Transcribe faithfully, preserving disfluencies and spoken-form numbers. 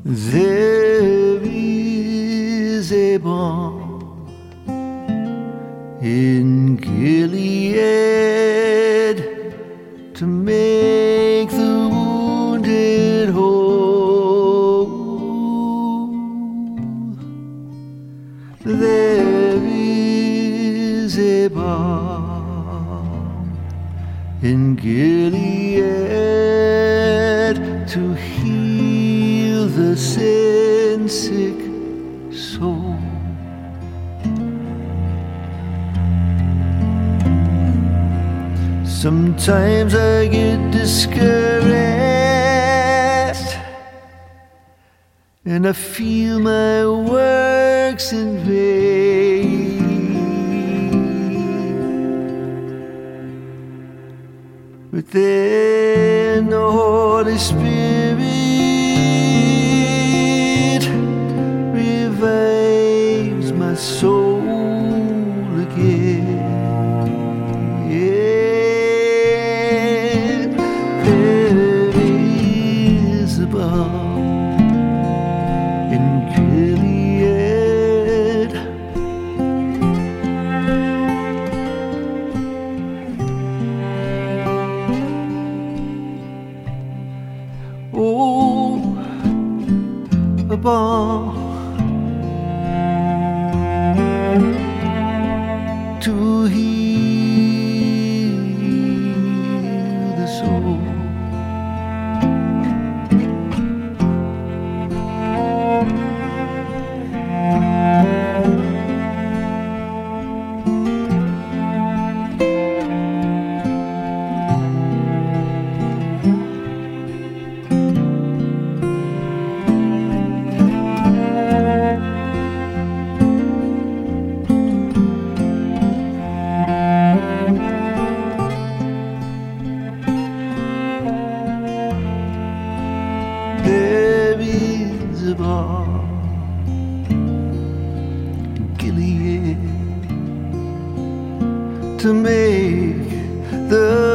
There is a balm in Gilead to make the wounded whole. There is a balm in Gilead to heal the sin-sick soul. Sometimes I get discouraged and I feel my works in vain. But then the Holy Spirit revives my soul again. Oh, a balm to heal the soul. There is a balm in Gilead to make the